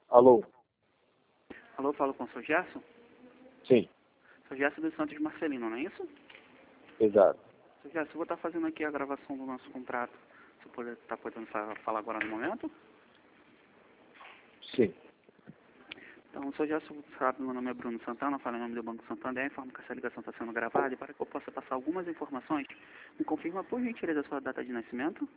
Alô? Alô, falo com o seu Gerson? Sim, Seu Gerson dos Santos Marcelino, não é isso? exato. Seu Gerson, eu vou estar fazendo aqui a gravação do nosso contrato. Você está podendo falar agora no momento? Sim. Então, seu Gerson sabe, meu nome é Bruno Santana, falo em nome do Banco Santander, informo que essa ligação está sendo gravada e para que eu possa passar algumas informações, me confirma por gentileza a sua data de nascimento,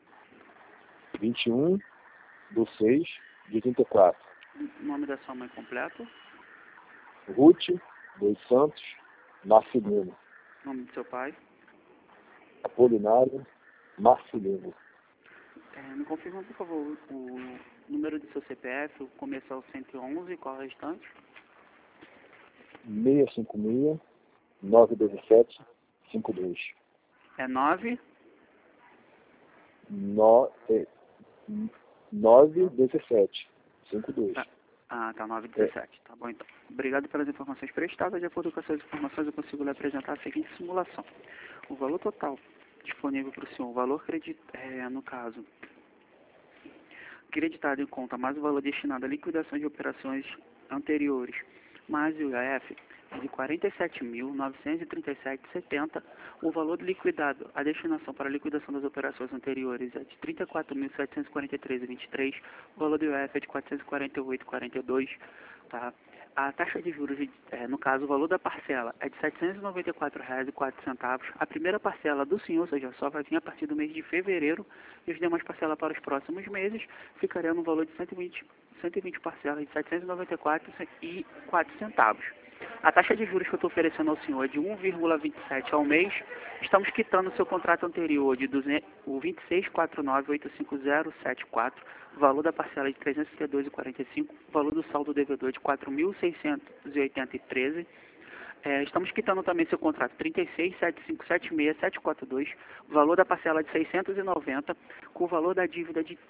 21/6/84. o nome da sua mãe completo, Ruth dos Santos Marcelino. nome do seu pai. Apolinário Marcelino. Me confirma, por favor, o número do seu CPF, o começo é o 111, qual é o restante? 656-917-52. É 9? 917-52. Tá 917. Tá bom, então. Obrigado pelas informações prestadas. De acordo com essas informações, eu consigo lhe apresentar a seguinte simulação. O valor total disponível para o senhor, o valor no caso, creditado em conta, mais o valor destinado à liquidação de operações anteriores, mais o IAF, é de R$ 47.937,70. O valor liquidado, a destinação para a liquidação das operações anteriores é de R$ 34.743,23. O valor do IAF é de R$ 448,42. Tá? A taxa de juros, no caso, o valor da parcela é de R$ 794,04. A primeira parcela do senhor, ou seja, só vai vir a partir do mês de fevereiro, e as demais parcelas para os próximos meses ficaria no valor de 120 parcelas de R$ 794,04. A taxa de juros que eu estou oferecendo ao senhor é de 1,27 ao mês. Estamos quitando o seu contrato anterior de o 2649.85074, o valor da parcela é de R$ 362,45, o valor do saldo devedor é de R$ 4.680,13. Estamos quitando também seu contrato 36.757.642, o valor da parcela de 690, com o valor da dívida de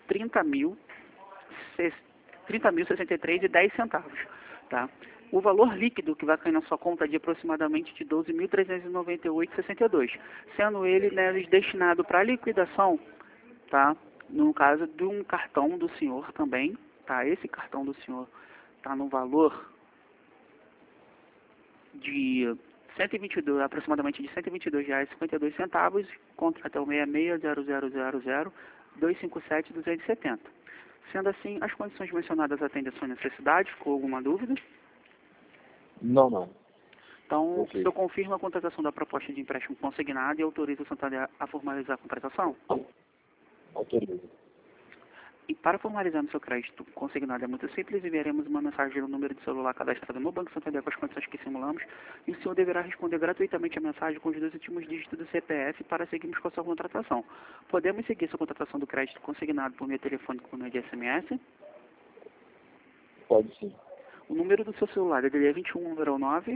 30.063,10 centavos, tá? O valor líquido que vai cair na sua conta é de aproximadamente de 12.398,62, sendo ele, né, destinado para liquidação, tá? No caso de um cartão do senhor também, tá? Esse cartão do senhor tá no valor de 122, aproximadamente de R$ 122,52, contrato é o 660000257257. Sendo assim, as condições mencionadas atendem a sua necessidade? Ficou alguma dúvida? Não. Então, Ok. o senhor confirma a contratação da proposta de empréstimo consignado e autoriza o Santander a formalizar a contratação? Autorizo. E para formalizar no seu crédito consignado é muito simples, enviaremos uma mensagem no número de celular cadastrado no Banco Santander com as condições que simulamos e o senhor deverá responder gratuitamente a mensagem com os 2 últimos dígitos do CPF para seguirmos com a sua contratação. Podemos seguir sua contratação do crédito consignado por meio telefônico por meio de SMS? Pode sim. O número do seu celular é DDD 21 número 9.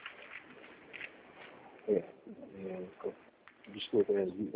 Desculpa,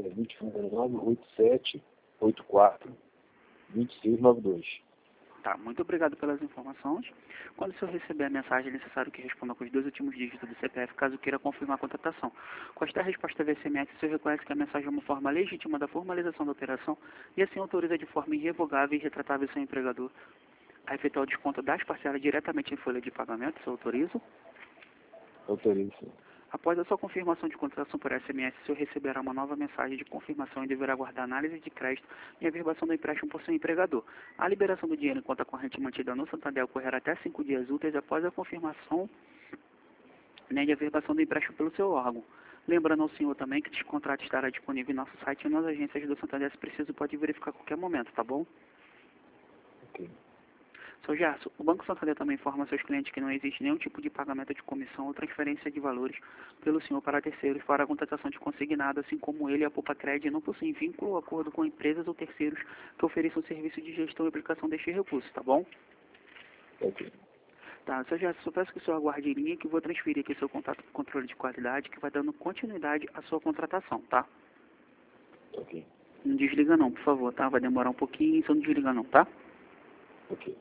21/9/87/84/2692. Tá, muito obrigado pelas informações. Quando o senhor receber a mensagem, é necessário que responda com os 2 últimos dígitos do CPF, caso queira confirmar a contratação. Com esta resposta via SMS, o senhor reconhece que a mensagem é uma forma legítima da formalização da operação e assim autoriza de forma irrevogável e retratável seu empregador a efetuar o desconto das parcelas diretamente em folha de pagamento. O senhor autoriza? Autorizo, sim. Após a sua confirmação de contratação por SMS, o senhor receberá uma nova mensagem de confirmação e deverá aguardar análise de crédito e a verbação do empréstimo por seu empregador. A liberação do dinheiro em conta corrente mantida no Santander ocorrerá até 5 dias úteis após a confirmação, né, e a verbação do empréstimo pelo seu órgão. Lembrando ao senhor também que este contrato estará disponível em nosso site e nas agências do Santander, se preciso, pode verificar a qualquer momento, tá bom? Ok. Seu Gerson, o Banco Santander também informa seus clientes que não existe nenhum tipo de pagamento de comissão ou transferência de valores pelo senhor para terceiros para a contratação de consignado, assim como ele e a Poupa Crédito não possuem vínculo ou acordo com empresas ou terceiros que ofereçam serviço de gestão e aplicação deste recurso, tá bom? Ok. Tá, seu Gerson, eu peço que o senhor aguarde em linha que eu vou transferir aqui seu contato para o controle de qualidade que vai dando continuidade à sua contratação, tá? Ok. Não desliga não, por favor, tá? Vai demorar um pouquinho, só não desliga não, tá? Ok.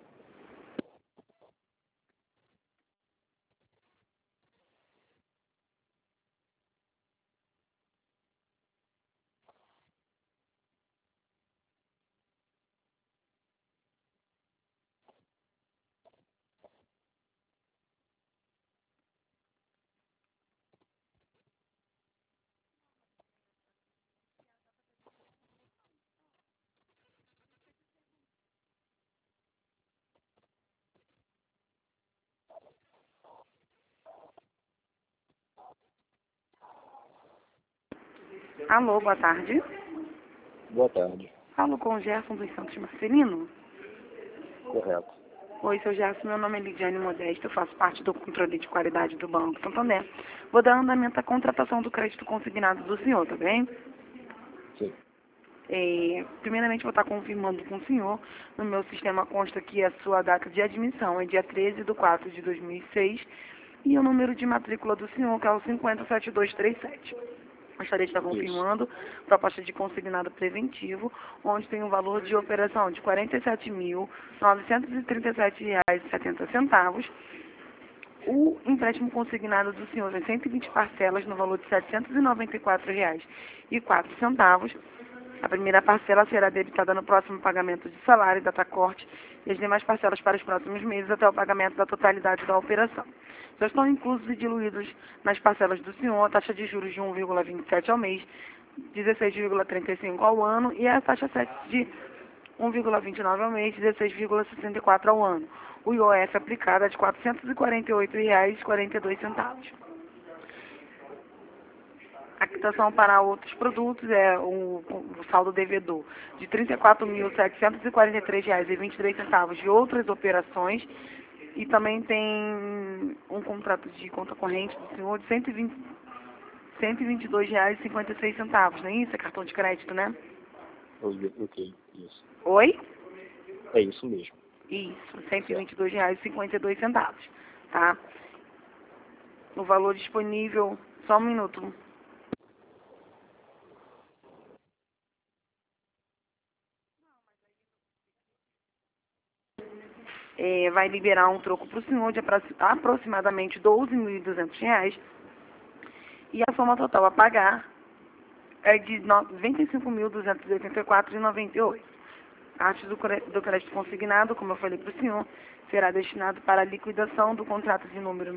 Alô, boa tarde. Boa tarde. Falo com o Gerson dos Santos Marcelino. Correto. Oi, seu Gerson, meu nome é Lidiane Modesto, eu faço parte do controle de qualidade do Banco Santander. Vou dar andamento à contratação do crédito consignado do senhor, tá bem? Sim. Primeiramente, vou estar confirmando com o senhor. No meu sistema consta que a sua data de admissão é dia 13/4/2006 e o número de matrícula do senhor, que é o 507237. Gostaria de estar confirmando proposta de consignado preventivo, onde tem um valor de operação de R$ 47.937,70. O empréstimo consignado do senhor em 120 parcelas no valor de R$ 794,04. A primeira parcela será debitada no próximo pagamento de salário e data-corte e as demais parcelas para os próximos meses até o pagamento da totalidade da operação. Já estão inclusos e diluídos nas parcelas do senhor a taxa de juros de 1,27 ao mês, 16,35 ao ano e a taxa 7 de 1,29 ao mês, 16,64 ao ano. O IOF aplicado é de R$ 448,42. A quitação para outros produtos é o saldo devedor de R$ 34.743,23 de outras operações e também tem um contrato de conta corrente do senhor de R$ 122,56, não é isso? É cartão de crédito, né? Ok, isso. Oi? É isso mesmo. Isso, R$ 122,52, tá? O valor disponível, só um minuto. Vai liberar um troco para o senhor de aproximadamente R$ 12.200 e a soma total a pagar é de R$ 95.284,98. A parte do crédito consignado, como eu falei para o senhor, será destinado para a liquidação do contrato de número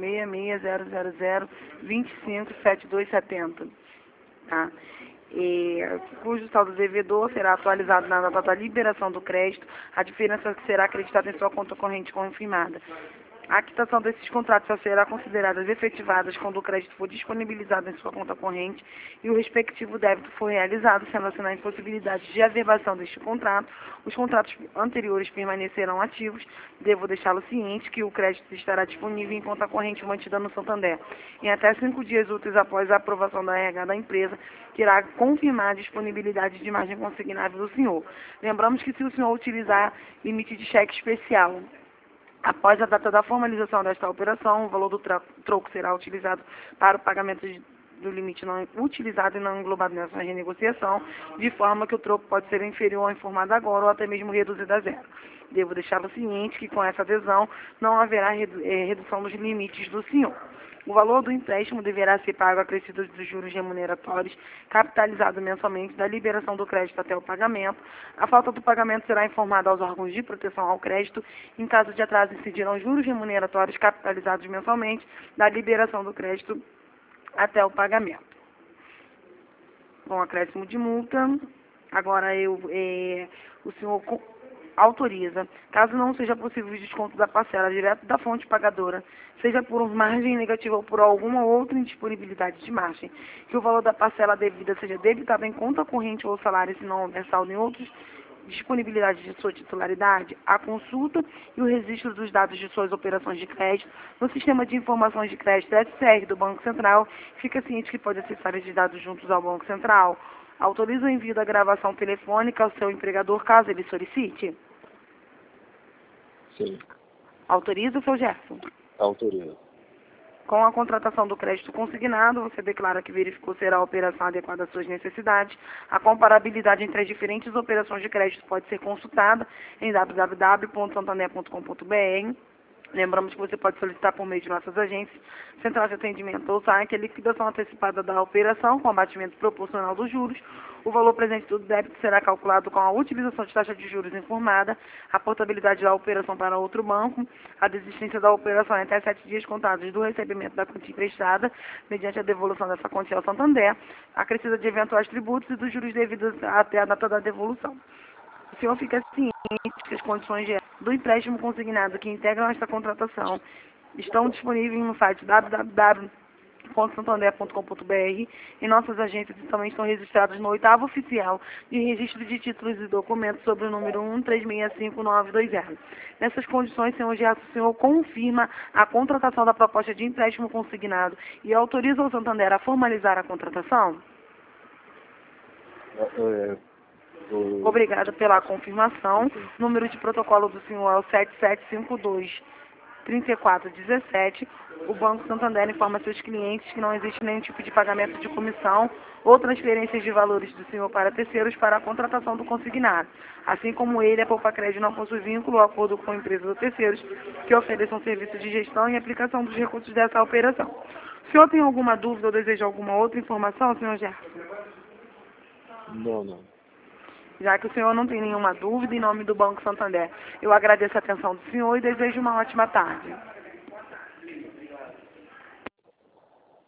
66.000.25.7270, tá? Cujo saldo devedor será atualizado na data da liberação do crédito, a diferença será acreditada em sua conta corrente confirmada. A quitação desses contratos só será considerada efetivadas quando o crédito for disponibilizado em sua conta corrente e o respectivo débito for realizado, sendo assim a impossibilidade de averbação deste contrato. Os contratos anteriores permanecerão ativos. Devo deixá-lo ciente que o crédito estará disponível em conta corrente mantida no Santander em até 5 dias úteis após a aprovação da RH da empresa, que irá confirmar a disponibilidade de margem consignável do senhor. Lembramos que se o senhor utilizar limite de cheque especial após a data da formalização desta operação, o valor do troco será utilizado para o pagamento do limite não utilizado e não englobado nessa renegociação, de forma que o troco pode ser inferior ao informado agora ou até mesmo reduzido a zero. Devo deixá-lo ciente que com essa adesão não haverá redução dos limites do senhor. O valor do empréstimo deverá ser pago acrescido dos juros remuneratórios, capitalizado mensalmente da liberação do crédito até o pagamento. A falta do pagamento será informada aos órgãos de proteção ao crédito. Em caso de atraso, incidirão juros remuneratórios capitalizados mensalmente da liberação do crédito até o pagamento. Com acréscimo de multa, agora o senhor autoriza, caso não seja possível o desconto da parcela direto da fonte pagadora, seja por margem negativa ou por alguma outra indisponibilidade de margem, que o valor da parcela devida seja debitado em conta corrente ou salário, se não houver saldo em outros disponibilidade de sua titularidade, a consulta e o registro dos dados de suas operações de crédito no Sistema de Informações de Crédito SCR do Banco Central. Fica ciente que pode acessar esses dados juntos ao Banco Central. Autoriza o envio da gravação telefônica ao seu empregador, caso ele solicite? Sim. Autoriza, seu Gerson? Autoriza. Com a contratação do crédito consignado, você declara que verificou ser a operação adequada às suas necessidades. A comparabilidade entre as diferentes operações de crédito pode ser consultada em www.santander.com.br. Lembramos que você pode solicitar por meio de nossas agências, central de atendimento ou site, a liquidação antecipada da operação com abatimento proporcional dos juros. O valor presente do débito será calculado com a utilização de taxa de juros informada, a portabilidade da operação para outro banco, a desistência da operação em até 7 dias contados do recebimento da quantia emprestada, mediante a devolução dessa quantia ao Santander, acrescida de eventuais tributos e dos juros devidos até a data da devolução. O senhor fica ciente que as condições do empréstimo consignado que integram esta contratação estão disponíveis no site www.santander.com.br www.santander.com.br. Em nossas agências também estão registrados no 8º oficial de registro de títulos e documentos sobre o número 13665-920. Nessas condições, senhor Gerson, o senhor confirma a contratação da proposta de empréstimo consignado e autoriza o Santander a formalizar a contratação? Obrigada pela confirmação. Número de protocolo do senhor é o 7752-3417. O Banco Santander informa seus clientes que não existe nenhum tipo de pagamento de comissão ou transferências de valores do senhor para terceiros para a contratação do consignado. Assim como ele, a Poupa Crédito não possui vínculo ou acordo com empresas ou terceiros que ofereçam serviço de gestão e aplicação dos recursos dessa operação. O senhor tem alguma dúvida ou deseja alguma outra informação, senhor Gerson? Não. Já que o senhor não tem nenhuma dúvida, em nome do Banco Santander, eu agradeço a atenção do senhor e desejo uma ótima tarde.